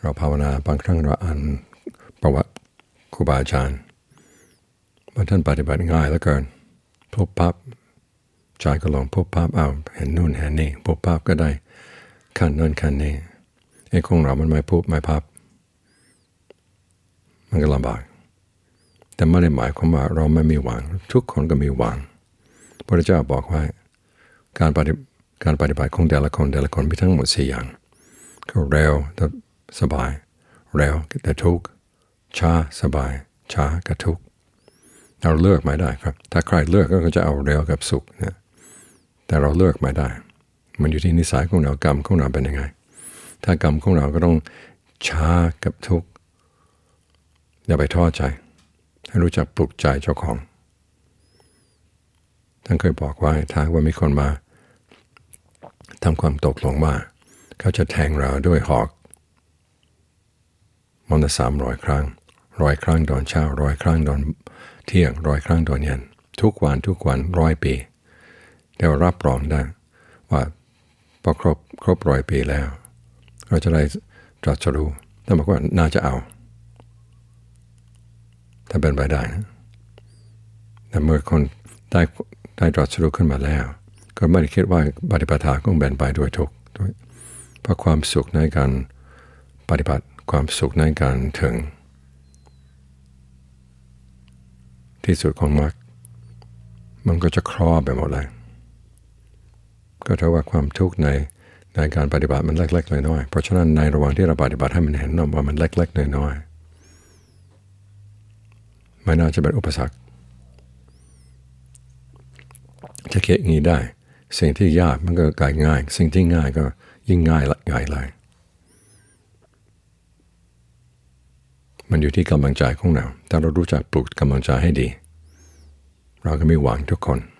เราภาวนาบางครั้งเราอ่านประวัติครูบาอาจารย์ว่าท่านปฏิบัติง่ายเหลือเกินพบปั๊บใจก็ลองพบปั๊บเห็นนู่นเห็นนี่พบปั๊บก็ได้ขั้นนั่นขั้นนี้ไอ้ของเรามันไม่พบไม่พับมันก็ลำบากแต่ไม่ได้หมายความว่าเราไม่มีหวังทุกคนก็มีหวังพระเจ้าบอกว่าการปฏิบัติของแต่ละคนมีทั้งหมด4อย่างคือเร็วแต่สบายเร็วแต่ทุกข์ช้าสบายช้ากับทุกข์เราเลือกไม่ได้ครับถ้าใครเลือกก็จะเอาเร็วกับสุขนะแต่เราเลือกไม่ได้มันอยู่ที่นิสัยของเรากรรมของเราเป็นยังไงถ้ากรรมของเราก็ต้องช้ากับทุกข์อย่าไปท้อใจให้รู้จักปลุกใจเจ้าของท่านเคยบอกว่าถ้าว่ามีคนมาทำความตกลงว่าเขาจะแทงเราด้วยหอกวันละ300 ครั้ง100 ครั้งตอนเช้า100 ครั้งตอนเที่ยง100 ครั้งตอนเย็นทุกวัน100 ปีแต่ว่ารับรองได้ว่าพอครบ100 ปีแล้วเราจะได้ตรัสรู้ท่านบอกว่าน่าจะเอาถ้าเป็นไปได้นะแต่เมื่อคนได้ตรัสรู้ขึ้นมาแล้วก็ไม่ได้คิดว่าปฏิปทาต้องเป็นไปด้วยทุกข์เพราะความสุขในการปฏิบัติความสุขในการถึงที่สุดของมรรคมันก็จะครอบไปหมดเลยก็เท่าว่าความทุกข์ในการปฏิบัติมันเล็กๆน้อยๆเพราะฉะนั้นในระหว่างที่เราปฏิบัติให้มันเห็นว่ามันเล็กๆน้อยๆไม่น่าจะเป็นอุปสรรคจะคิดอย่างนี้ได้สิ่งที่ยากมันก็กลายง่ายสิ่งที่ง่ายก็ยิ่งง่ายเลยมันอยู่ที่กำลังใจของเราถ้าเรารู้จักปลุกกำลังใจให้ดีเราก็มีหวังทุกคน